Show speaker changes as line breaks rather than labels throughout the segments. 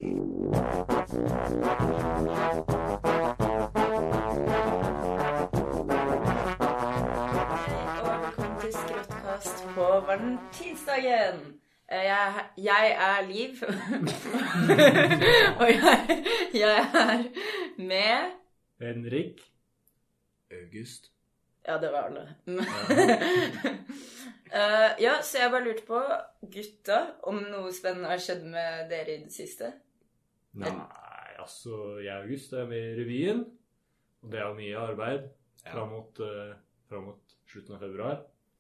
velkommen til Skråttkast på valentinsdagen. Jeg er Liv, og jeg er med
Henrik.
August.
Ja, det var alle. Ja, så jeg bare lurte på, gutta, om noe spennende har skjedd med dere i det siste?
Nei, altså, jeg og August er med i revyen, og det er jo mye arbeid fram mot slutten av februar.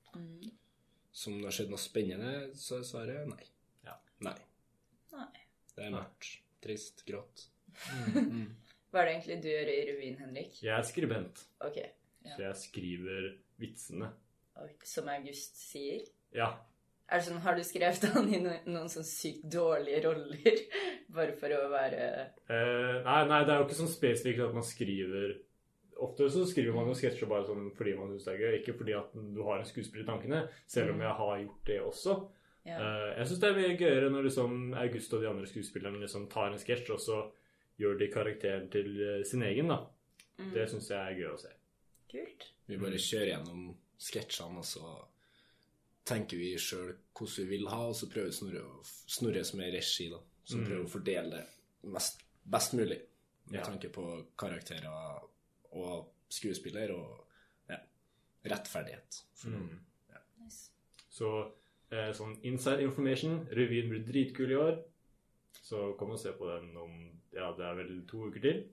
Som det har skjedd noe spennende, så er svaret nei.
Ja.
Nei.
Nei.
Det er mørkt, trist, grått.
Hva er det egentlig du gjør i revyen, Henrik?
Jeg er skribent,
Ok,
så jeg skriver vitsene.
som August sier.
Ja,
Er det sånn, har du skrevet han i noen sånn sykt dårlige roller, bare for å være...
nei, det er jo ikke sånn spesifikt at man skriver. Ofte så skriver man jo sketsjer bare sånn fordi man synes det er gøy, ikke fordi at du har en skuespiller i tankene, selv om jeg har gjort det også.
Ja.
Jeg synes det er mye gøyere når liksom August og de andre skuespillerne liksom tar en sketsj, og så gjør de karakteren til sin egen, da. Det synes jeg er gøy å se.
Kult.
Vi bare kjører gjennom sketsjene, og så tenker vi selv hvordan vi vil ha, og så prøver Snorre som er regi, da, som prøver å fordele det best mulig, med tanke på karakterer og skuespiller og rettferdighet.
Nice.
Så sånn inside information, revyen blir dritkul i år, så kom og se på den om, det er vel 2 uker til.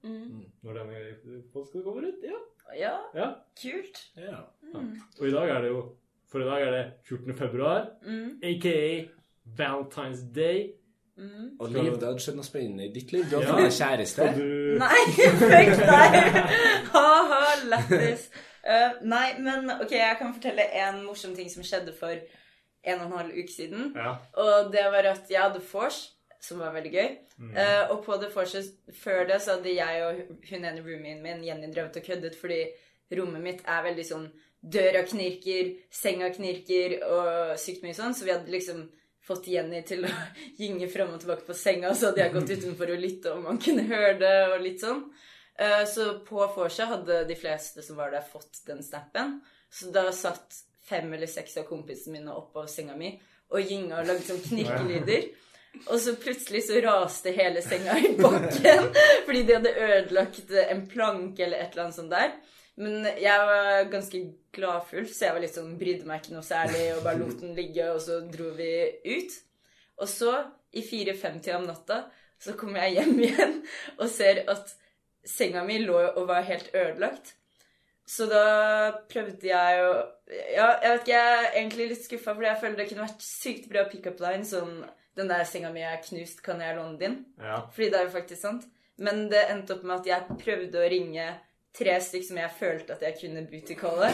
Når denne podcasten kommer ut,
Ja, kult.
Ja.
Og i dag er det 14. februar, a.k.a. Valentine's Day.
Og Liv, det hadde skjedd noe spennende i ditt liv. Du har funnet kjæreste.
Nei, fuck deg! Haha, lættis. Nei, men ok, jeg kan fortelle en morsom ting som skjedde for 1,5 uke siden.
Ja.
Og det var at jeg hadde vors, som var veldig gøy. Og på det vorset før det så hadde jeg og hun ene roomien min, Jenny, drevet og køddet, fordi rommet mitt er veldig sånn, døra knirker, senga knirker og sykt mye sånn, så vi hadde liksom fått Jenny til å gynge frem og tilbake på senga, så hadde jeg gått utenfor å lytte om man kunne høre det og litt sånn. Så på vorset hadde de fleste som var der fått den snappen, så da satt 5 eller 6 av kompisene mine oppe av senga mi og gynga og lagde sånn knirkelyder. Og så plutselig så raste hele senga i bakken, fordi de hadde ødelagt en plank eller et eller annet sånt der. Men jeg var ganske gladfull, så jeg var litt sånn, brydde meg ikke noe særlig, og bare lot den ligge, og så dro vi ut. Og så, i 4:50 om natta, så kom jeg hjem igjen, og ser at senga mi lå og var helt ødelagt. Så da prøvde jeg å... Ja, jeg vet ikke, jeg er egentlig litt skuffet, fordi jeg føler det kunne vært sykt bra pick-up line, sånn, den der senga mi er knust, kan jeg låne din?
Ja.
Fordi det er jo faktisk sant. Men det endte opp med at jeg prøvde å ringe 3 stykker som jeg følte at jeg kunne booty-calle.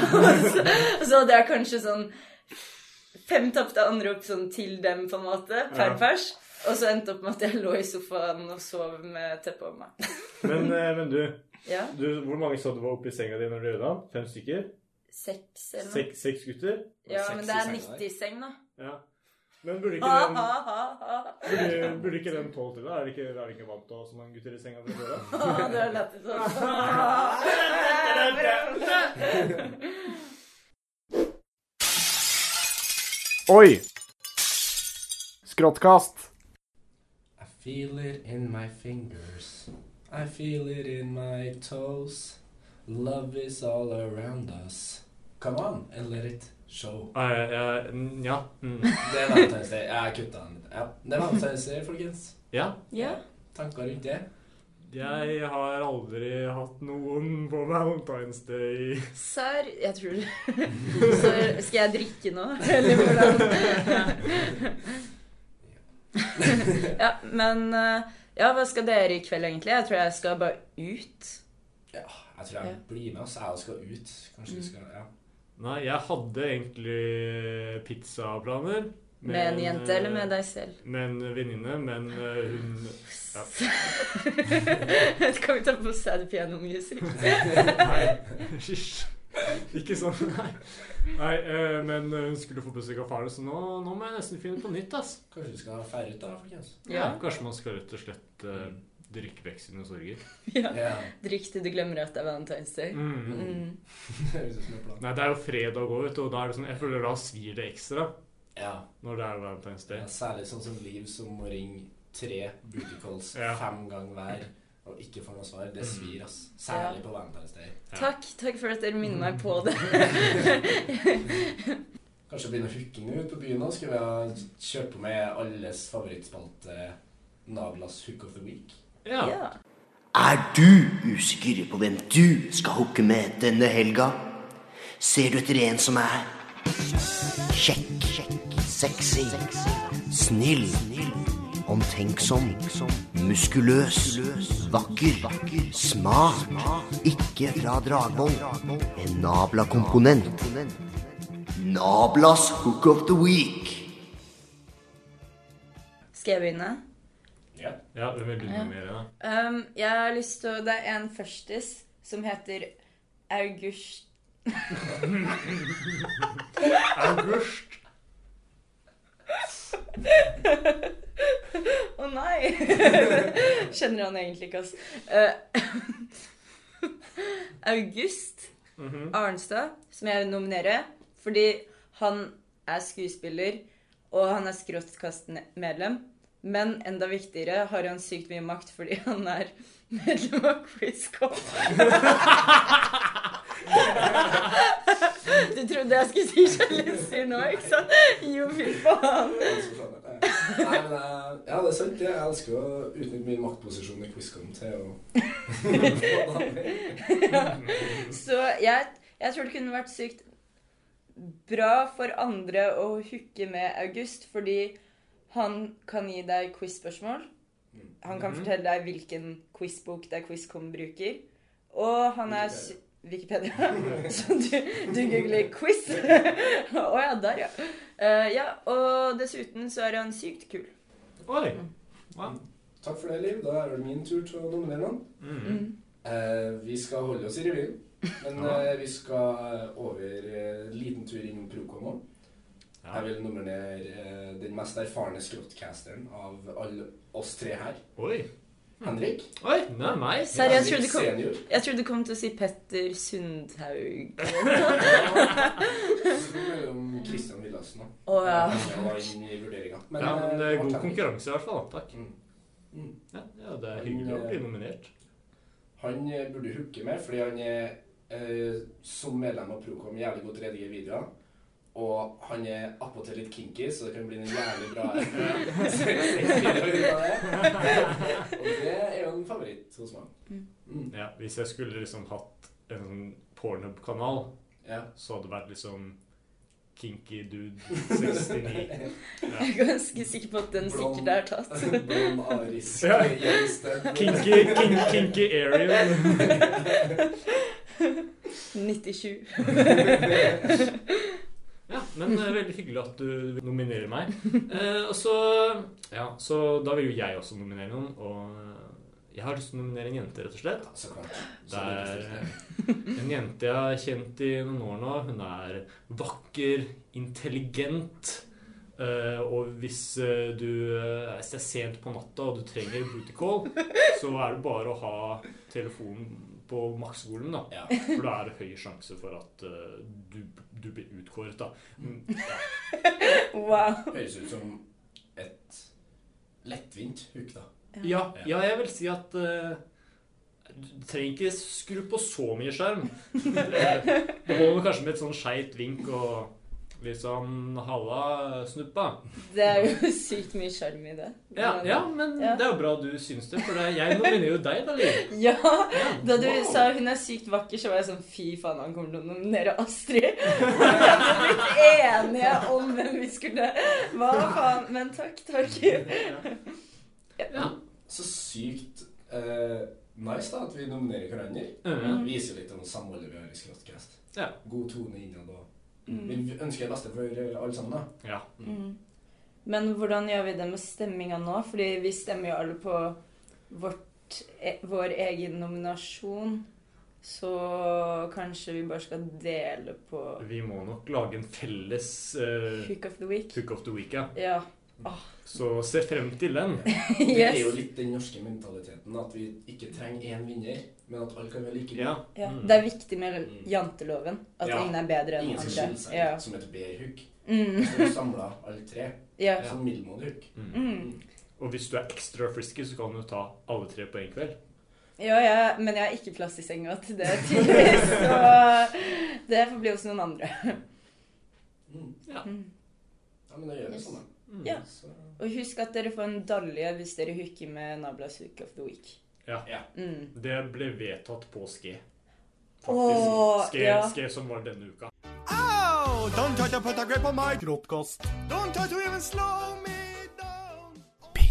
så hadde jeg kanskje sånn 5 tapte anrop sånn til dem på en måte, per pers. Og så endte opp med at jeg lå i sofaen og sov med teppet om meg.
Men du,
Ja,
hvor mange så du var oppe i senga di når du gjorde det? 5 stykker?
6 eller noe.
6 gutter?
Ja, men det er
6 i senga
90-seng da.
Ja. Men burde ikke den 12 til da? Er det ikke vant til å ha så mange gutter i senga fra før da?
Det var lett sånn.
Oi! Skråttkast!
I feel it in my fingers. I feel it in my toes. Love is all around us. Come on and let it show.
Ja.
Det er Valentine's Day. Jeg kuttet den litt. Ja, det er Valentine's Day, folkens.
Ja.
Ja.
Tanker rundt det?
Jeg har aldri hatt noen på Valentine's Day.
Sør, jeg tror det. Så skal jeg drikke nå? Eller hvordan? Ja, men ja, hva skal dere i kveld egentlig? Jeg tror jeg skal bare ut.
Ja, jeg tror jeg blir med oss. Jeg skal ut. Kanskje vi skal, ja.
Nei, jeg hadde egentlig pizzaplaner.
Med en jente eller med deg selv?
Med en venninne, men hun... Ja.
Kan vi ta på sad piano music?
Nei, hysj. Ikke sånn, nei. Men hun skulle få besøk av faren, så nå må jeg nesten finne på nytt, ass.
Kanskje du skal fære ut da, folkens?
Ja, kanskje man skal rett og slett drikke vekk sine sorger.
Ja, drikk til du glemmer at det er Valentine's Day.
Nei, det er jo fredag også, vet du, og da er det sånn, jeg føler da svir det ekstra.
Ja.
Når det er Valentine's Day.
Ja, særlig sånn som Liv som må ringe 3 booty calls 5 ganger hver, og ikke får noe svar. Det svir, ass. Særlig på Valentine's Day.
Takk for at dere minner meg på det.
Kanskje begynne hooking ut på byen nå. Skal vi ha kjørt på med alles favorittspalte Nablas Hook of the Week?
Ja.
Er du usikker på hvem du skal hooke med denne helga? Ser du etter en som er kjekk, sexy, snill, omtenksom, muskuløs, vakker, smart, ikke fra Dragvoll, en Nabla-komponent. Nablas Hook of the Week.
Skal jeg begynne?
Ja, det vil begynne mer da.
Jeg har lyst til det er en førstis som heter August.
August.
Nei. Kjenner han egentlig ikke, ass. August Arnstad, som jeg nominerer, fordi han er skuespiller, og han er skråttkastmedlem. Men enda viktigere har han sykt mye makt fordi han er medlem av QuizCon. Du trodde jeg skulle si kjærlighetsstyr nå, ikke sant? Jo, fy faen.
Nei, men ja, det er sant. Jeg elsker å utnytte min maktposisjon i QuizCon til å
Så jeg tror det kunne vært sykt bra for andre å hooke med August, fordi han kan gi deg quiz-spørsmål. Han kan fortelle deg hvilken quizbok det er QuizCon bruker. Og han er Wikipedia. Så du googler quiz. Ja, der, ja. Ja, og dessuten så er han sykt kul.
Oi! Wow.
Takk for det, Liv. Da er det min tur til å nominere noen. Vi skal holde oss i revyen, men vi skal over en liten tur innom Procon nå. Jeg vil nominere den mest erfarne skrottcasteren av alle oss 3 her.
Oi!
Henrik.
Oi, det er meg.
Jeg trodde du kom til å si Petter Sundhaug.
Så mellom Kristian Villassen da.
Ja.
Jeg var inn i vurderingen.
Men det er god konkurranse i hvert fall. Takk. Ja, det er hyggelig å bli nominert.
Han burde hooke med, fordi han er som medlem av Procom jævlig godt redige videoer. Og han er appåtil litt kinky, så det kan bli en jævlig bra og det er jo en favoritt hos meg.
Ja, hvis jeg skulle liksom hatt en sånn Pornhub-kanal, så hadde det vært liksom Kinky Dude 69.
Jeg er ganske sikker på at den sikkert er tatt.
Blond Aris.
Kinky Ariel.
97.
Ja, men veldig hyggelig at du nominerer meg. Og så da vil jo jeg også nominere noen, og jeg har lyst til å nominere en jente, rett og slett.
Så klart.
Det er en jente jeg har kjent i noen år nå. Hun er vakker, intelligent, og hvis det er sent på natta og du trenger booty call, så er det bare å ha telefonen på maksskolen da.
Ja.
For da er det høy sjanse for at du blir utkåret da.
Wow.
Høres ut som et lettvint hook da.
Ja, jeg vil si at du trenger ikke skru på så mye skjerm. Det holder kanskje med et sånn skjeit vink og litt sånn halla snuppa.
Det er jo sykt mye skjerm i det.
Ja, men det er jo bra du synes det, for jeg nominerer jo deg da, Liv.
Ja, da du sa hun er sykt vakker, så var jeg sånn, fy faen, han kommer til å nominere Astrid. Vi hadde blitt enige om hvem vi skulle. Hva faen, men takk.
Ja.
Så sykt nice da, at vi nominerer hverandre. Viser litt om samholdet vi har i Skrottcast.
Ja.
God tone innad og vi ønsker det beste for alle sammen da.
Ja.
Men hvordan gjør vi det med stemminga nå? Fordi vi stemmer jo alle på vår egen nominasjon. Så kanskje vi bare skal dele på
Vi må nok lage en felles
Hook of the Week.
Hook of the Week, ja.
Ja.
Så se frem til den.
Det er jo litt den norske mentaliteten, at vi ikke trenger én vinner, men at alle kan være like gode.
Ja. Det er viktig med janteloven, at ingen er bedre enn
ingen
andre.
skal skille seg
Ja.
som et bedre hook. Så vi samler alle tre
Ja.
som middelmådig hook.
Og hvis du er ekstra frisky, så kan du ta alle tre på en kveld.
Ja, men jeg har ikke plass i senga til det tydeligvis, så det får bli hos noen andre.
Ja, men da gjør vi sånn da.
Ja. Og husk at dere får en dalje hvis dere hooker med Nablas Hook of the Week.
Ja. Det ble vedtatt på Ske. Ske som var denne uka.
Oh, don't try to put a grip on my broadcast. Don't try to even slow me down.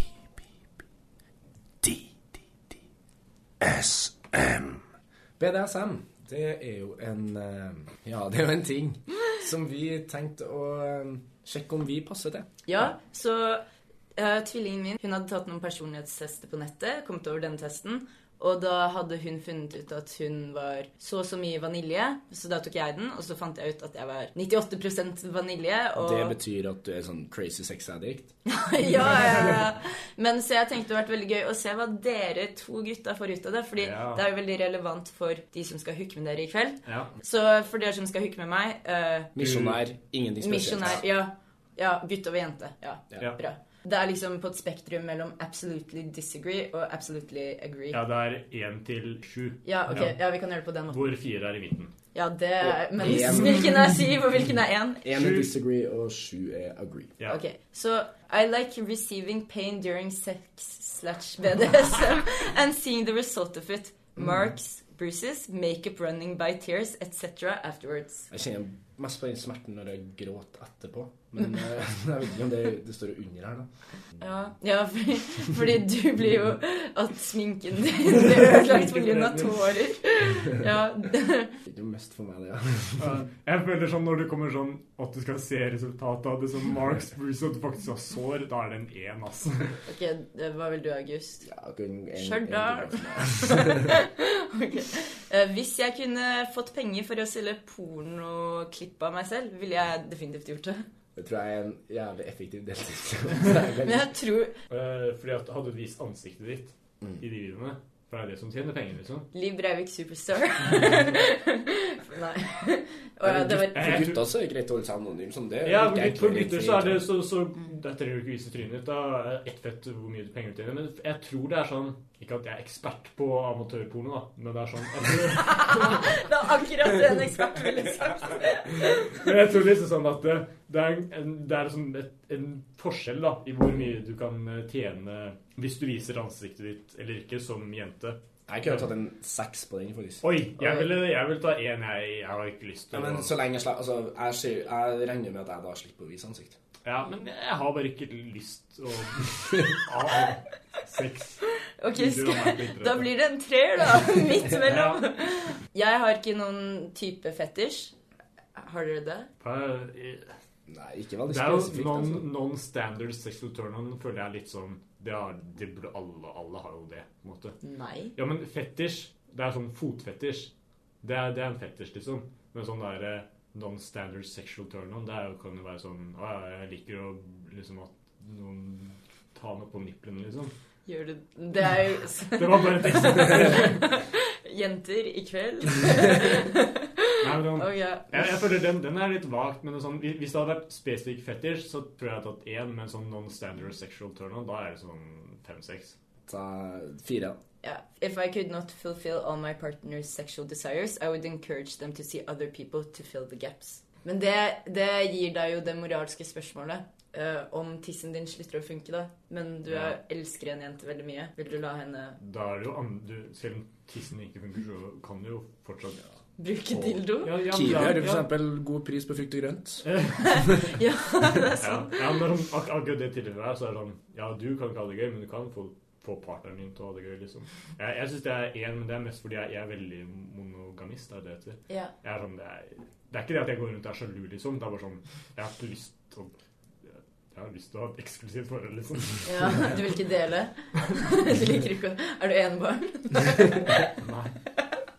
SM. BDSM, det er jo en ting som vi tenkte å sjekke om vi passer til.
Ja, så tvillingen min, hun hadde tatt noen personlighetstester på nettet, kommet over den testen, og da hadde hun funnet ut at hun var så mye vanilje, så da tok jeg den, og så fant jeg ut at jeg var 98% vanilje. Og
det betyr at du er sånn crazy sex addict?
ja. Men så jeg tenkte det hadde vært veldig gøy å se hva dere to gutta får ut av det, fordi det er jo veldig relevant for de som skal hooke med dere i kveld. Ja. Så for dere som skal hooke med meg...
misjonær, ingenting spesielt.
Misjonær, ja, gutt over jente. Ja, bra. Det er liksom på et spektrum mellom absolutely disagree og absolutely agree.
Ja, det er 1 til 7.
Ja, ok. Ja, vi kan gjøre det på den måten.
Hvor 4 er i midten.
Ja, det er... Men hvilken er 7 og hvilken er 1?
1 er disagree og 7 er agree.
Ja. Ok, så I like receiving pain during sex/BDSM and seeing the result of it. Marks, bruises, makeup running by tears, etc. afterwards.
Jeg kjenner mest på den smerten når jeg gråter etterpå. Men jeg vet ikke om det står under her da.
Ja, fordi du blir jo at sminken din blir ødelagt på grunn av tårer. Ja.
Det er jo mest for meg det, ja.
Jeg føler sånn når det kommer sånn at du skal se resultatet av det som Marks Bruce, og du faktisk har sår, da er det en 1, altså. Ok,
hva vil du, August?
Ja,
Ok. Hvis jeg kunne fått penger for å selge pornoklipp av meg selv, ville jeg definitivt gjort det.
Det tror jeg er en jævlig effektiv deltid.
Men jeg tror...
Fordi at hadde du vist ansiktet ditt i de videoene, for det er det som tjener penger, liksom.
Liv Breivik Superstar. Nei.
For gutta så er det greit å holde seg anonym, sånn det.
Ja, for gutter så er det så da trenger du ikke vise trynet, da er ett fett hvor mye penger du tjener. Men jeg tror det er sånn, ikke at jeg er ekspert på amatørporno da, men det er sånn...
Det er akkurat det en ekspert ville sagt.
Men jeg tror liksom sånn at det er sånn en forskjell da, i hvor mye du kan tjene hvis du viser ansiktet ditt eller ikke som jente.
Jeg kunne tatt en 6 på den, faktisk.
Oi, jeg vil ta 1, jeg har ikke lyst til
å... Ja, men så lenge jeg regner med at jeg da slipper å vise ansikt.
Ja, men jeg har bare ikke lyst å... 6.
Ok, da blir det en 3 da, midt mellom. Jeg har ikke noen type fetisj. Har dere det?
Nei, ikke veldig
spesifikt. Det er jo non-standard sexual turn-on, føler jeg litt sånn... Det burde alle har jo det, på en måte.
Nei.
Ja, men fetisj, det er sånn fotfetisj. Det er en fetisj, liksom. Men sånn der non-standard sexual turn-on, det kan jo være sånn, jeg liker å, liksom, at noen tar noe på nipplene, liksom.
Gjør det? Det er jo...
Det var bare et eksempel.
Jenter i kveld.
Nei, men jeg føler den er litt vagt, men sånn, hvis det hadde vært spesifikk fetisj, så tror jeg jeg hadde tatt 1, men sånn non-standard sexual turn-on, da er det sånn 5-6.
Ta 4.
Yeah. If I could not fulfill all my partner's sexual desires, I would encourage them to see other people to fill the gaps. Men det gir deg jo det moralske spørsmålet. Om tissen din slutter å funke da, men du elsker en jente veldig mye. Vil du la henne...
Da er det jo selv om tissen ikke funker, så kan du jo fortsatt...
Bruke dildo?
Kiwi har jo for eksempel god pris på frukt og grønt.
Ja, det er sant.
Ja, men akkurat det tilfellet her, så er det sånn, ja, du kan ikke ha det gøy, men du kan få partneren din til å ha det gøy, liksom. Jeg synes det er 1, men det er mest fordi jeg er veldig monogamist, det heter.
Ja.
Det er ikke det at jeg går rundt og er sjalu, liksom. Det er bare sånn, jeg har ikke lyst til å ha et eksklusivt forhold, liksom.
Ja, du vil ikke dele? Du liker ikke... Er du enebarn?
Nei.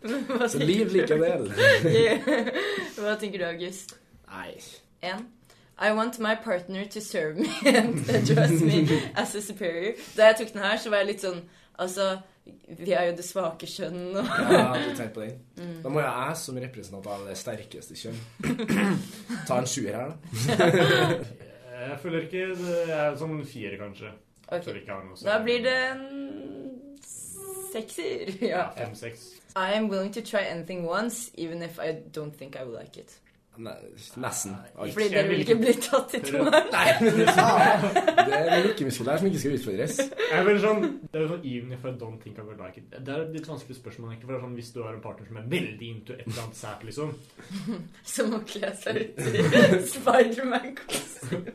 Så liv likevel.
Hva tenker du, August?
Nei.
1. I want my partner to serve me and address me as a superior. Da jeg tok den her, så var jeg litt sånn, altså, vi er jo det svake kjønn. Og
Ja, du tenker på den. Da må jeg som representant av det sterkeste kjønn ta en 7 her, da.
Jeg føler ikke det er sånn 4, kanskje.
Ok.
Jeg føler ikke jeg har noe
da blir det en 6-er. Ja.
5-6.
I am willing to try anything once, even if I don't think I will like it.
Nei, nesten. Alt.
Fordi dere vil ikke bli tatt i toeren.
Nei, men det er lykkemuskulære som ikke skal utfordres.
Jeg føler sånn, det er jo sånn, even if I don't think I will like it. Det er et litt vanskelig spørsmål, egentlig, for det er sånn, hvis du har en partner som er veldig into et eller annet sært, liksom.
Som å kle seg ut i Spider-Man-kostyme.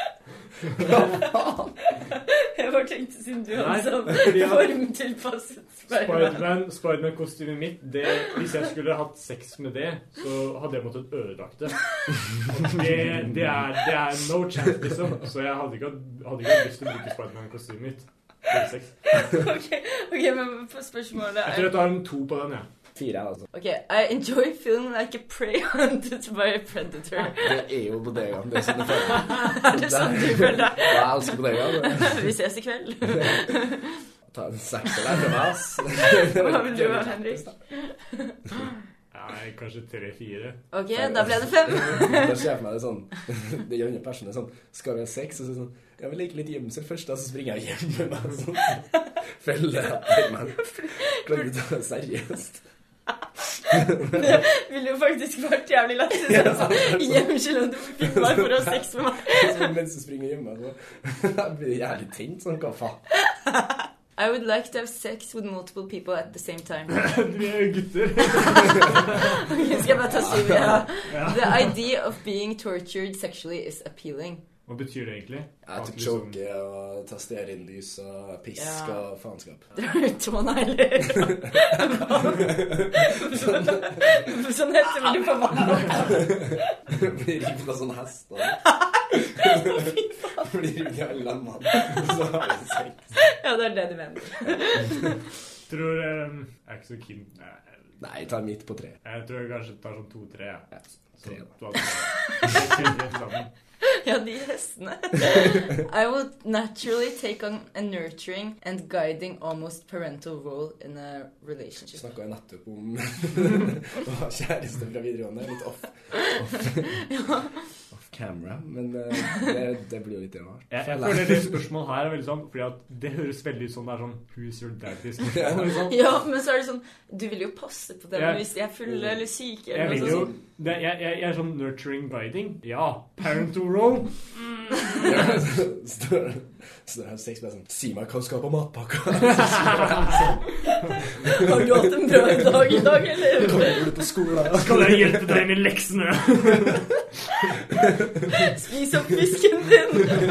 Jeg bare tenkte siden du hadde sånn formtilpasset
Spider-Man-kostymet mitt, hvis jeg skulle hatt sex med det, så hadde jeg måttet ødelagt det. Og det er no chance, liksom. Så jeg hadde ikke hatt lyst til å bruke Spider-Man-kostymet mitt.
Ok, men på spørsmålet
Jeg tror jeg tar en 2 på den, ja.
4, altså.
Ok, I enjoy feeling like a prey hunted by a predator.
Det er jo bodegaen, det som det føler.
Er det sånn du føler deg?
Jeg elsker bodegaen.
Vi ses i kveld.
Ta en 6 der fra meg, ass.
Hva vil du ha, Henrik?
Nei, kanskje 3-4.
Ok, da ble det 5.
Da ser jeg for meg det sånn, det gjør andre personer sånn, skal vi ha sex? Og så sånn, jeg vil like litt gjemsel først, da, så springer jeg hjem med meg sånn. Følger etter meg. Klarer du å ta det seriøst?
Det ville jo faktisk vært jævlig lett. Sånn, hjemskjell om du fikk meg for å ha sex med meg.
Så mens du springer hjemme, så blir det jævlig tent, sånn, hva faen?
I would like to have sex with multiple people at the same time.
Vi er jo gutter.
Ok, skal jeg bare ta 7, ja. The idea of being tortured sexually is appealing.
Hva betyr det egentlig?
Jeg tok choke og ta stearinlys og pisk og faenskap.
Drar ut 2 negler. Sånn heter vel du på vann.
Blir rivet av sånn hest. Blir rivet av alle lemmene. Så har vi sex.
Ja, det er det du mener.
Tror jeg er ikke så keen.
Nei, jeg tar midt på 3.
Jeg tror jeg kanskje tar sånn 2-3, ja.
Ja, 3 da.
Ja, de hestene. I would naturally take on a nurturing and guiding almost parental role in a relationship.
Snakket jeg nettopp om å ha kjæreste fra videregående, litt off camera, men det blir jo litt rart.
Jeg føler det spørsmålet her er veldig sånn, fordi at det høres veldig ut som det er sånn, who's your daddy?
Ja, men så er det sånn, du vil jo passe på dem hvis de er fulle eller syke. Eller
jeg er sånn nurturing guiding. Ja, parental role.
Så det er 6 med sånn, si meg hva du skal på matpakka.
Har du hatt en bra dag i dag, eller?
Kommer du på skolen?
Skal jeg hjelpe deg med leksene?
Spis opp fisken din.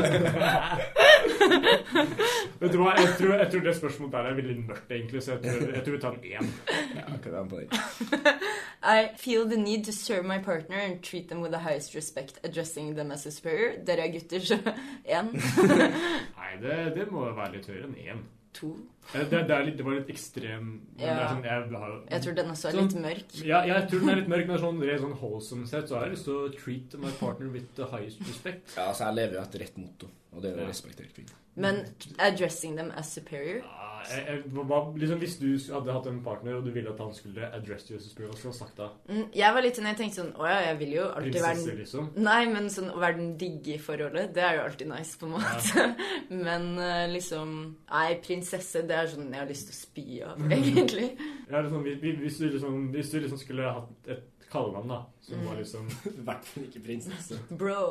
Vet du hva, jeg tror det spørsmålet der er veldig mørkt egentlig, så jeg tror vi tar en 1.
Ja, kan jeg være på det.
I feel the need to serve my partner and treat them with the highest respect, addressing them as a superior. Dere er gutter, så 1.
Nei, det må være litt høyere enn 1.
2.
Det var litt ekstrem. Men det er sånn,
jeg tror den også er litt mørk.
Ja, jeg tror den er litt mørk, men sånn wholesome sett, så har jeg lyst til å treat my partner with the highest respect.
Ja, altså jeg lever jo etter rett motto, og det er jo respektert kvinner.
Men addressing them as superior?
Liksom, hvis du hadde hatt en partner, og du ville at han skulle address you as superior, hva skulle han sagt da?
Jeg var litt sånn, jeg tenkte sånn, åja, jeg vil jo alltid
prinsesse,
være
liksom?
Nei, men sånn, å være den digge i forholdet, det er jo alltid nice på en måte. Ja. Men liksom, nei, prinsesse, det er sånn jeg har lyst til å spy av, egentlig. Ja,
liksom, hvis du liksom skulle hatt et kallenavn da, som var liksom...
I hvert fall ikke prinsesse.
Bro.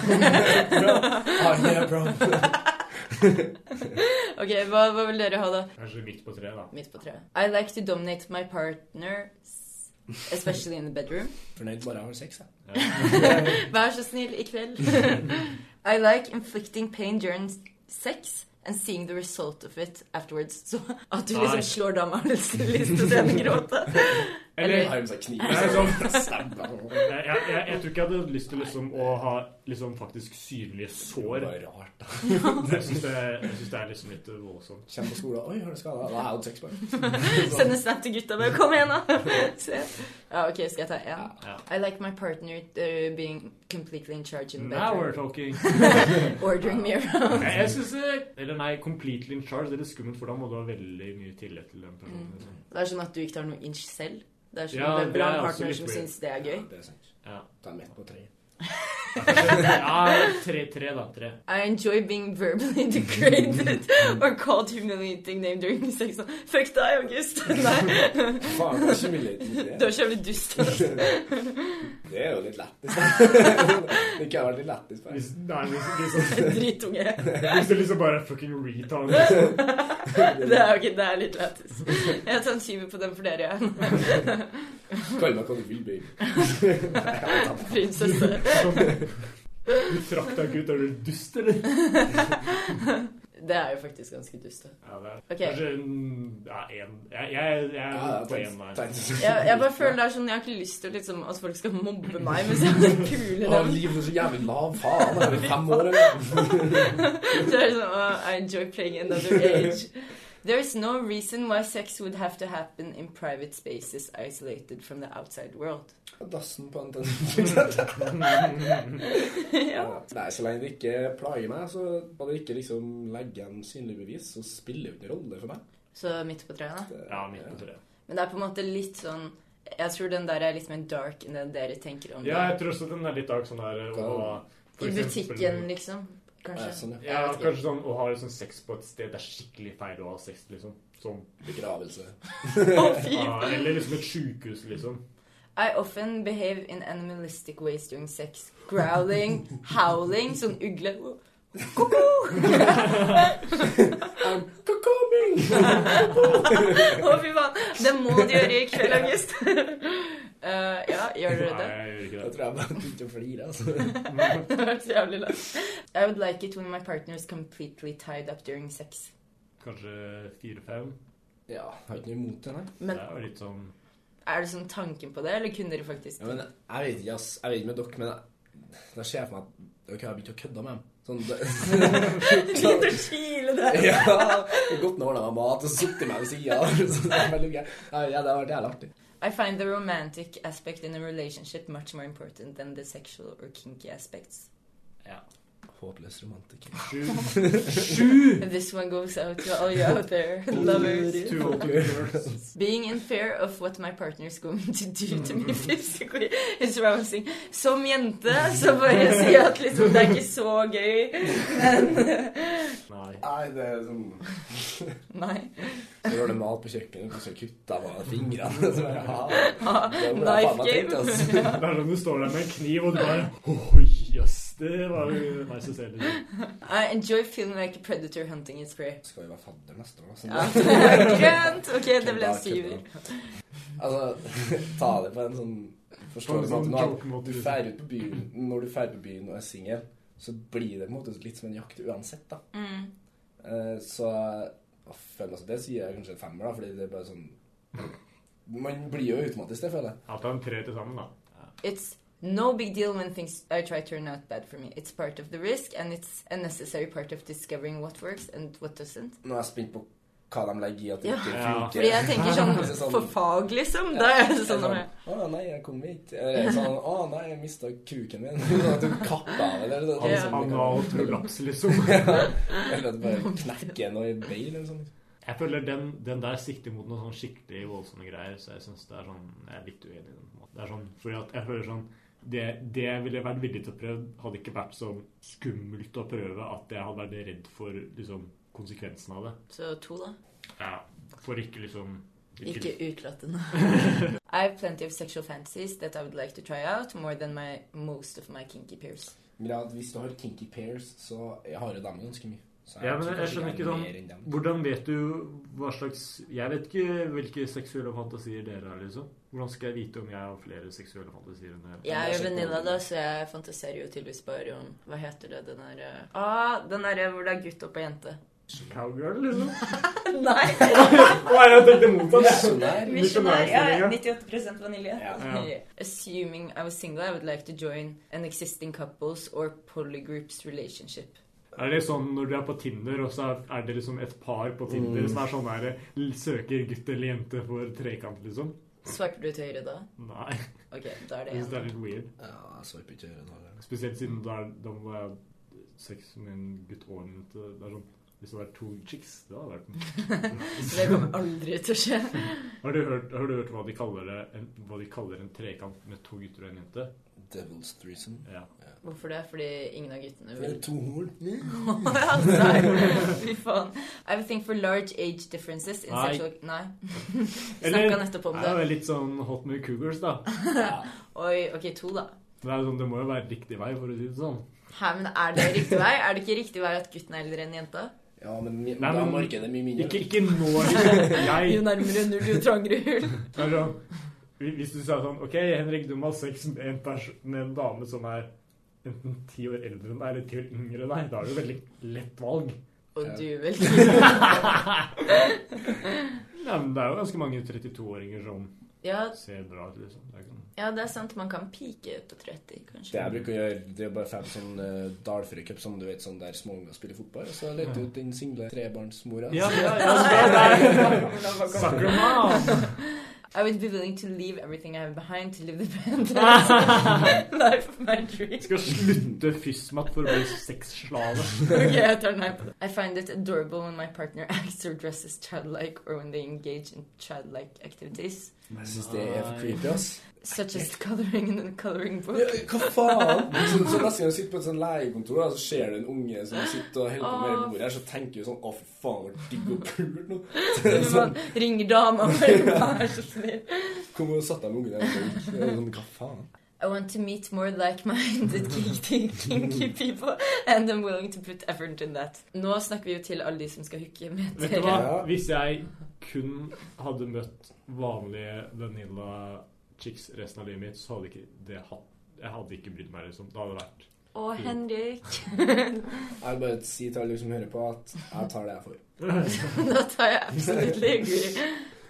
Bro.
Ok, hva vil dere ha da?
Kanskje midt på 3 da.
Midt på 3. I like to dominate my partner, especially in the bedroom.
Fornøyd bare å ha sex, ja.
Vær så snill i kveld. I like inflicting pain during sex and seeing the result of it afterwards. Så at du liksom slår dama og lyst til å se henne gråte.
Eller
Har de seg kniv?
det er sånn,
Stemmer.
jeg tror ikke jeg hadde lyst til liksom å ha liksom faktisk synlige
Det
sår.
var rart, da.
Jeg synes det er liksom litt voldsomt.
Kjem på skolen, oi, har du skadet? Da har jeg hatt 6 barn.
Sende snap til gutta bare, kom igjen da. Se. Ja, ok, skal jeg ta en?
Ja.
I like my partner being completely in charge in the
Now we're
bedroom.
talking.
Ordering me around.
Jeg synes eller nei, completely in charge, det er litt skummelt, for da må du ha veldig mye tillit til den personen. Liksom.
Det er sånn at du ikke tar noe inch selv. Det er sånn
Ja,
at det er bra
det er også
partner
litt
som
weird.
synes det er gøy.
Det er sant.
Ja.
Da er jeg midt på 3.
Ja, 3 da, 3.
I enjoy being verbally degraded or called humiliating name during sex. Fuck deg, August. Nei.
Faen, det er ikke mulig.
Du er så jævlig dust.
Det er jo litt lettest. Det kan være litt lettest.
Hvis, nei, liksom,
Dritunge.
hvis det liksom bare er fucking retard.
Det er ok, det er litt lættis. Jeg tar en 7 på den for dere.
Kall meg hva du vil, baby.
Prinsesse.
Du trakk deg ikke ut, er du dust, eller?
Det er jo faktisk ganske dust.
Ja, det er
Ok.
kanskje ja, 1. Jeg er på 1 der.
Jeg bare føler det er sånn, jeg har ikke lyst til liksom, at folk skal mobbe meg mens jeg puler
Å,
dem.
livet er så jævlig lav. Faen, jeg er 5 år, eller?
Så er det sånn, I enjoy playing another age. There is no reason why sex would have to happen in private spaces isolated from the outside world.
Dassen på en
Ja.
Nei, så lenge det ikke plager meg, så bare ikke liksom legge en synlig bevis, så spiller det ikke en rolle for meg.
Så midt på treet da.
Ja, midt på 3.
Men det er på en måte litt sånn, jeg tror den der er litt mer dark enn den dere tenker om
Ja, jeg tror også den er litt dark sånn der og, for
I
eksempel-
butikken liksom, kanskje.
Sånn, ja.
Ja,
Jeg vet ikke.
kanskje sånn å ha liksom sex på et sted det er skikkelig feil å ha sex, liksom. Sånn.
Begravelse.
Å, fy.
Ja, eller liksom et sykehus, liksom.
I often behave in animalistic ways during sex. Growling, howling, sånn ugle. Koko!
Coming!
Å, fy faen. Det må du gjøre i kveld, August. Ja, gjør dere
Nei,
det?
jeg gjør ikke
Jeg
det.
tror jeg bare begynte å flire, altså.
Det var så jævlig langt. I would like it when my partner is completely tied up during sex.
Kanskje 4-5.
Ja, jeg har ikke noe imot det, nei.
Men
Det er jo litt sånn
er det sånn tanken på det, eller kunne dere faktisk...
Ja, men jeg vet ikke, ass. Jeg vet ikke med dere, men da ser jeg for meg at dere har begynt å kødde med dem. Sånn,
Litt å kile det.
ja, det er godt når det var mat, og så sitter meg ved siden. Så det er veldig gøy. Ja, det har vært jævlig artig.
I find the romantic aspect in a relationship much more important than the sexual or kinky aspects.
Ja.
Håpløs romantiker.
7!
This one goes out to all you out there, lovers.
2 girls.
Being in fear of what my partner is going to do to me physically is rousing. Som jente så bare si at liksom, det er ikke så gøy. Men...
Nei.
Nei, det er sånn...
Nei.
Så gjør det mat på kjøkkenet, og så kutter jeg bare fingrene. Så bare, ja,
Knife game.
Det er sånn du står der med en kniv, og du bare oi, jøss, det var jo nice å se det.
I enjoy feeling like a predator hunting its prey.
Skal vi være fadder neste år, altså.
Ja, grønt! Ok, det ble en 7.
Altså, ta det på en sånn forståelig
Sånn
måte.
joke-måte,
Du fer ut på byen, når du fer på byen og er singel, så blir det på en måte litt som en jakt uansett, da. Så jeg føler meg som det sier jeg kanskje en 5, da, fordi det er bare sånn... Man blir jo automatisk det, føler jeg.
Alt er en 3 til sammen, da.
It's no big deal when things I try turn out bad for me. It's part of the risk, and it's a necessary part of discovering what works and what doesn't.
Nå er jeg spent på hva de legger i at det
Ja.
ikke
Ja.
funker.
Fordi jeg tenker sånn,
Det er sånn-
for fag liksom, da er det sånn
Å nei, jeg kom hit. Eller sånn, å nei, jeg mistet kuken min. Sånn at du kapper av det. Eller,
Ja.
Anal prolaps, liksom.
eller at du bare knekker noe i bein eller sånn.
Jeg føler den der sikter mot noen sånn skikkelig voldsomme greier, så jeg synes det er sånn, jeg er litt uenig i den. Det er sånn, fordi at jeg føler sånn, det jeg ville vært villig til å prøve, hadde ikke vært så skummelt å prøve at jeg hadde vært redd for liksom, konsekvensen av det.
Så 2 da.
Ja, for ikke liksom...
Ikke utlattende. I have plenty of sexual fantasies that I would like to try out more than most of my kinky peers.
Men ja, hvis du har kinky pairs, så jeg har jo dem ganske mye. Så
Ja, men
tror
jeg
kanskje
skjønner
er
ikke sånn,
mer enn dem.
hvordan vet du hva slags, jeg vet ikke hvilke seksuelle fantasier dere er, liksom. Hvordan skal jeg vite om jeg har flere seksuelle fantasier enn dere?
Jeg er jo vanilla da, så jeg fantaserer jo tydeligvis bare om, hva heter det, den der hvor det er gutt opp og jente.
Cowgirl, liksom?
Nei.
Jeg tenkte motsatt.
Misjonær, ja, 98% vanilje.
Ja.
Assuming I was single, I would like to join an existing couples or polygroups relationship.
Det sånn når du på Tinder, og så det liksom et par på Tinder som sånn der, søker gutt eller jente for trekant, liksom?
Swiper du til høyre da?
Nei.
Ok, da det
Jeg synes det litt weird.
Ja, jeg swiper ikke høyre da.
Spesielt siden da må jeg sex med en gutt og en jente. Det sånn, hvis det var 2 chicks, det hadde vært
Det kommer aldri til å skje.
Har du hørt hva de kaller en trekant med 2 gutter og en jente?
Devil's threesome.
Ja.
Hvorfor det? Fordi ingen av guttene
Det
vil
2 horn.
Fy faen. I would think for large age differences in sexual... Nei. Vi snakket nettopp om det.
Det litt sånn hot med cougars, da.
Oi, ok, 2 da.
Det må jo være riktig vei, for å si det sånn.
Hæ, men det riktig vei? Det ikke riktig vei at gutten eldre enn jenta?
Ja, men da markedet mye mindre.
Ikke nå, liksom.
Jo nærmere null, jo trangere hull.
Hvis du sa sånn, ok, Henrik, du må ha sex med en dame som enten 10 år eldre enn deg, eller 10 år yngre enn deg, da det jo veldig lett valg.
Og du vel
Ja, men det jo ganske mange 32-åringer som ser bra ut, liksom.
Ja, det sant. Man kan pike på 30, kanskje.
Det jeg bruker å gjøre, det bare fem sånn Dalfrø-cup, som du vet, sånn der småunger spiller fotball, og så lette ut den single trebarnsmora.
Ja, Sucker mom!
I would be willing to leave everything I have behind to live the band life of my dreams.
Skal slutte fysmat for å bli sexslave.
Ok, jeg tar den her på det. I find it adorable when my partner acts or dresses childlike or when they engage in childlike activities.
Jeg synes det for creepy, ass.
Such as coloring in a coloring book.
Ja, hva faen? Så neste gang du sitter på et sånn legekontor, så ser du en unge som sitter og holder på med bordet her, så tenker du sånn, å for faen, hvor digg og pult nå.
Man ringer dama og bare så snill.
Kom og satt deg med ungen der. Sånn, hva faen?
I want to meet more like-minded kinky people, and I'm willing to put effort in that. Nå snakker vi jo til alle de som skal hooke med
dere. Vet du hva? Hvis jeg kun hadde møtt vanlige vanilla chicks resten av livet mitt, så hadde ikke det jeg hadde ikke brydd meg, liksom. Det hadde vært...
Henrik.
Jeg vil bare si til alle som hører på at jeg tar det jeg får.
Da tar jeg absolutt agree.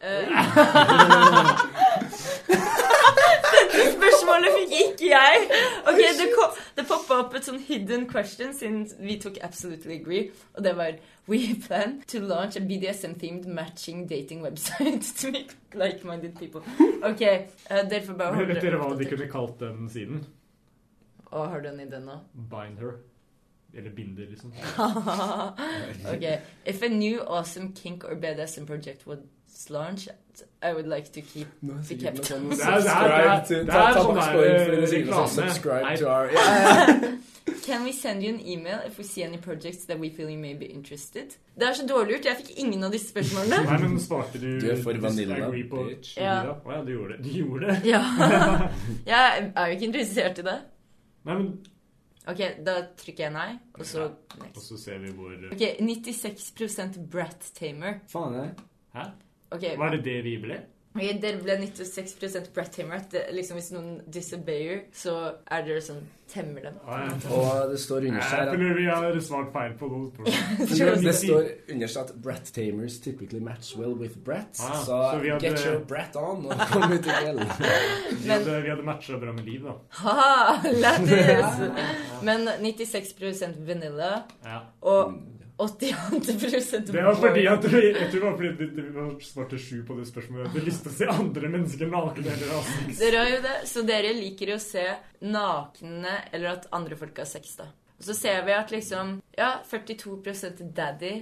Dette spørsmålet fikk ikke jeg. Ok, det poppet opp et sånn hidden question siden vi tok absolutely agree, og det var we plan to launch a BDSM-themed matching dating website to meet like-minded people. Ok, derfor bare holde...
Vet dere hva de kunne kalt den siden?
Har du en idé nå?
Bind her. Eller binder, liksom.
Ok, if a new awesome kink or BDSM project was launched, I would like to be kept.
Subscribe to subscribe to our...
Can we send you an email if we see any projects that we feel you may be interested? Det så dårlig gjort, jeg fikk ingen av disse spørsmålene.
Nei, men svarte du...
Du for vanilla, bitch.
Ja. Åja, du gjorde det. Du gjorde det.
Ja. Jeg jo ikke interessert i det.
Nei, men...
Ok, da trykker jeg nei, og så next.
Og så ser vi hvor...
Ok, 96% Brat Tamer.
Faen,
Hæ?
Okay,
var det vi ble?
Okay, dere ble 96% Brat Tamer. Liksom hvis noen disobeyer, så dere sånn temmer dem.
Og det står under seg...
Jeg føler vi har svart feil på noe.
Det står under seg at Brat Tamers typically match well with brats. Så get your brat on og kom ut i kveld.
Vi hadde matchet bra med liv, da.
Haha, lættis! Men 96% vanilla, og 88%
Det var fordi at jeg tror det var fordi du svarte 7 på det spørsmålet. Du har lyst til å se andre mennesker nakne eller ha sex. Dere
har jo det, så dere liker å se nakne eller at andre folk har sex da. Og så ser vi at liksom, 42% daddy.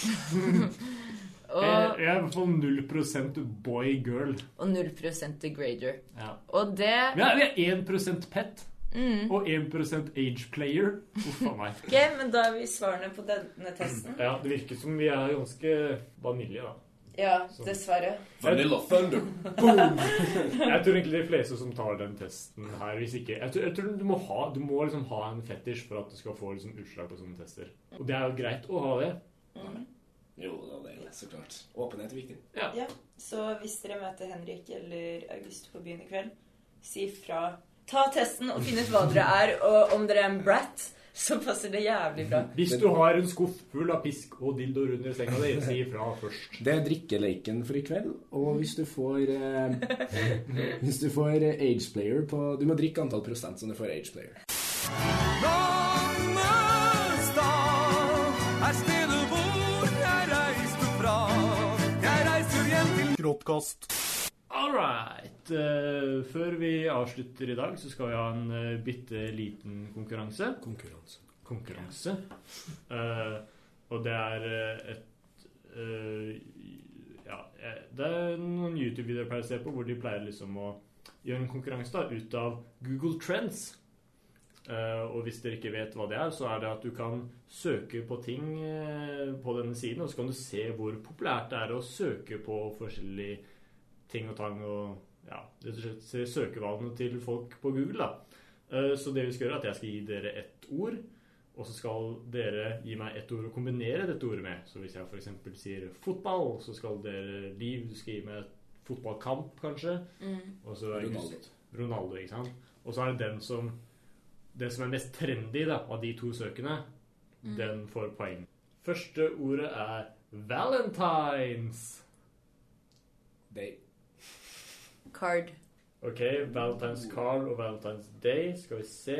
Og
jeg i hvert fall 0% boy-girl.
Og 0% degrader.
Ja.
Og det...
Ja, vi 1% pet. Og 1% age player. Uffa meg.
Ok, men da vi svarene på denne testen.
Ja, det virker som vi ganske vanilje da.
Ja, dessverre.
Vanilla Thunder.
Boom! Jeg tror egentlig de fleste som tar den testen her, hvis ikke... Jeg tror du må liksom ha en fetisj for at du skal få liksom utslag på sånne tester. Og det jo greit å ha det.
Jo, det så klart. Åpenhet viktig.
Ja, så hvis dere møter Henrik eller August på byen i kveld, si fra... Ta testen og finn ut hva dere og om dere en brat. så passer det jævlig bra.
Hvis du har en skuff full av pisk og dildoer under senga di, si ifra først.
Det er drikkeleken for i kveld, og hvis du får Ageplayer på... Du må drikke antall prosent som du får Ageplayer.
Nannestad er stedet hvor jeg reiste fra. Jeg reiser hjem til Gråtkast.
Alright. Før vi avslutter i dag, så skal vi ha en bitte liten konkurranse. Konkurranse. Og det er det er noen YouTube-videoer pleier å se på, hvor de pleier liksom å gjøre en konkurranse da, ut av Google Trends. Og hvis dere ikke vet hva det er, så er det at du kan søke på ting på denne siden, og så kan du se hvor populært det er å søke på forskjellige ting og tang, og ja, rett og slett se søkevalgene til folk på Google da. Så det vi skal gjøre er at jeg skal gi dere ett ord, og så skal dere gi meg ett ord å kombinere dette ordet med. Så hvis jeg for eksempel sier fotball, så skal dere Liv, du skal gi meg et fotballkamp kanskje. Og så er Ronaldo, ikke sant? Og så er det den som er mest trendy da, av de to søkene, den får poeng. Første ordet er Valentine's
Day.
Card.
Ok, Valentine's Card og Valentine's Day. Skal vi se.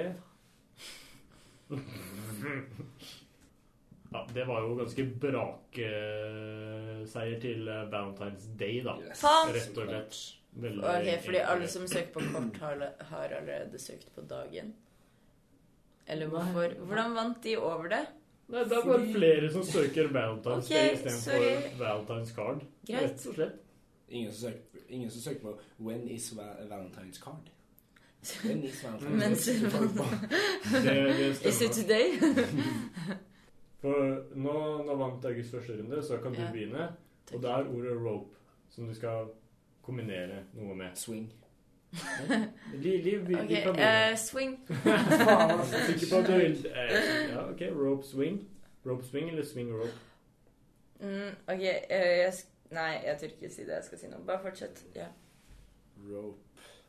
Ja, det var jo ganske brakseier til Valentine's Day da.
Yes.
Rett og slett.
Ok, fordi alle som søker på kort har allerede søkt på dagen. Eller hvorfor? Hvordan vant de over det?
Nei, det er bare flere som søker Valentine's Day i stedet for Valentine's Card.
Greit.
Rett og slett.
Ingen som søker på When is Valentine's Card? When is Valentine's Card?
Det
Is it today?
For nå vant August første runde, så kan du begynne. Og det er ordet rope, som du skal kombinere noe med.
Swing.
Liv, vi kan begynne.
Swing.
Sikker på at du vil... Ja, ok, rope swing. Rope swing eller swing rope?
Ok, nei, jeg tør ikke si det jeg skal si nå. Bare fortsett, ja.
Rope.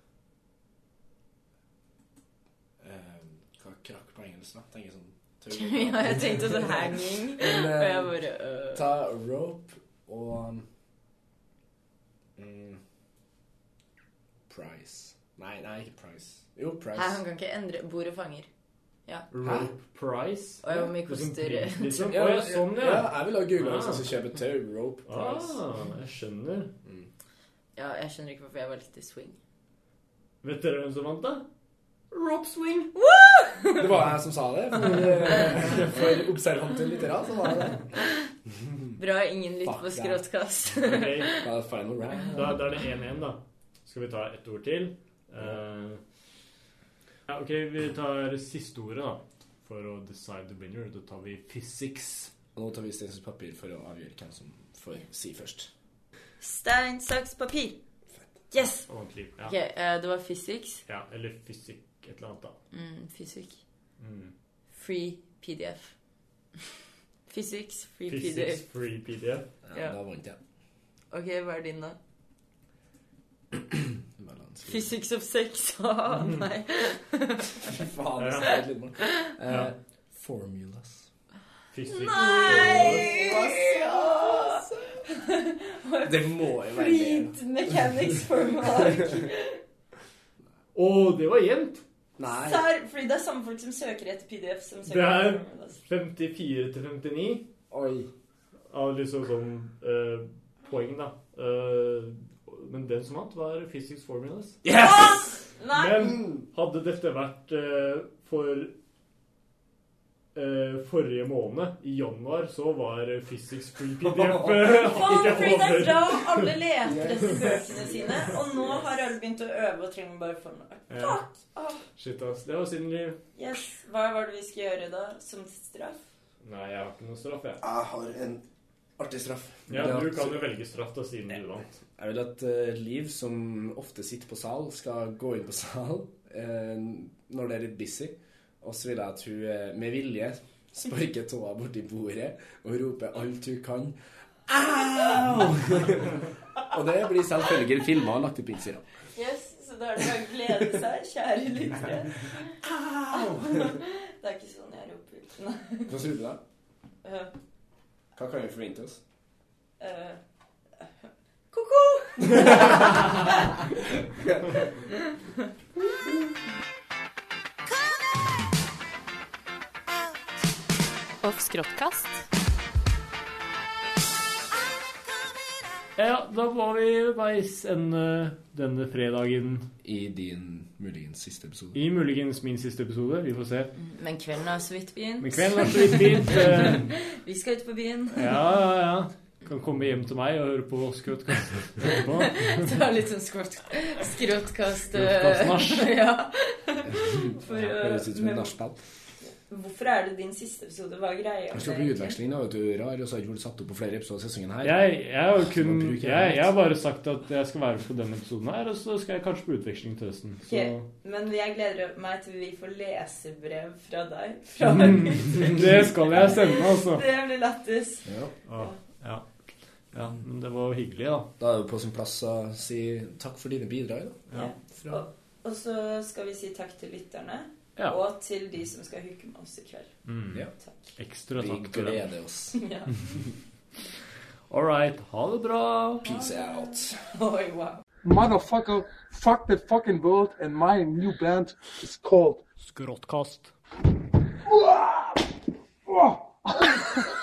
Hva krakk på engelsk da? Tenker sånn...
Ja, jeg tenkte sånn hanging. Og jeg bare...
Ta rope og... price. Nei, ikke price. Jo, price.
Han kan ikke endre bordet fanger. Ja.
Rope price?
Og hvor mye koster det?
Liksom.
Ja,
Sånn, ja.
Jeg vil ha Google hvis jeg skal kjøpe tau. Rope price.
Jeg skjønner.
Ja, jeg skjønner ikke hvorfor jeg valgte swing.
Vet dere hvem som vant da? Rope swing!
Det var jeg som sa det. For observante lyttere, så var det.
Bra, ingen lytt på skråtkast.
Okay.
Da
er det 1-1 da. Skal vi ta ett ord til? Ja, ok, vi tar siste ordet da. For å decide the winner, da tar vi physics.
Og nå tar vi stein, saks, papir for å avgjøre hvem som får si først.
Stein, saks, papir. Yes!
Ordentlig, ja.
Ok, det var physics.
Ja, eller fysik, et eller annet da.
Fysik. Free PDF. Physics, free PDF.
Physics, free PDF.
Ja, da vant jeg.
Ok, hva er din da?
Balans.
Physics of sex. Nei.
Fy faen, det er litt mer. Formulas.
Physics.
Nei!
Det må jo være
Fleet mechanics formula.
Det var jevnt.
Nei.
Fordi det er samme folk som søker etter PDF som søker
Det er
etter
54-59.
Oi.
Av liksom sånn poeng da. Men den som vant var Physics Formulas.
Yes!
Nei!
Men hadde dette vært for forrige måned, i januar, så var Physics Free PDF
Fordi det er da alle leter etter bøkene sine, og nå har alle begynt å øve og trenger bare for noe. Fuck!
Shit ass, det var siden Liv.
Yes, hva var det vi skal gjøre da, som straff?
Nei, jeg har ikke noe straff, jeg.
Jeg har en artig straff.
Ja, du kan jo velge straff da, siden du vant.
Jeg vil at Liv, som ofte sitter på sal, skal gå inn på sal når det er litt busy. Og så vil jeg at hun med vilje sparker tåa bort i bordet og roper alt hun kan. Au! Og det blir selvfølgelig filmet og lagt opp på Instagram.
Yes, så da er det bare å glede seg, kjære lyttere. Au! Det er ikke sånn jeg roper.
Hva sier du da? Hva kan vi forvente oss?
Koko!
Skråtkast.
Ja, da var vi veis ende denne fredagen.
I din muligens siste episode.
I muligens min siste episode, vi får se.
Men kvelden har så vidt begynt. Vi skal ut på byen.
Ja. Kan komme hjem til meg og høre på skråtkast etterpå.
Det var litt sånn skråtkast.
Skråtkast-nach.
Ja.
Høres ut som en nachspiel.
Hvorfor er det din siste episode? Hva er greia?
Jeg skal på utveksling da, vet du, rar, og så har jeg ikke vært satt opp på flere episoder av sesongen her.
Jeg har bare sagt at jeg skal være på denne episoden her, og så skal jeg kanskje på utveksling til høsten.
Okay. Men jeg gleder meg til vi får lesebrev fra deg.
Det skal jeg sende, altså.
Det blir lættis.
Ja, men det var hyggelig da.
Da er det på sin plass å si takk for dine bidrag da.
Ja. Og så skal vi si takk til lytterne. Ja. Og til de som skal hooke med oss i kveld.
Ja.
Takk.
Ekstra takk
til deg. Vi gleder oss.
Ja.
All right, ha det bra.
Peace out.
Oi, wow.
Motherfucker, fuck the fucking world, and my new band is called
Skråtkast.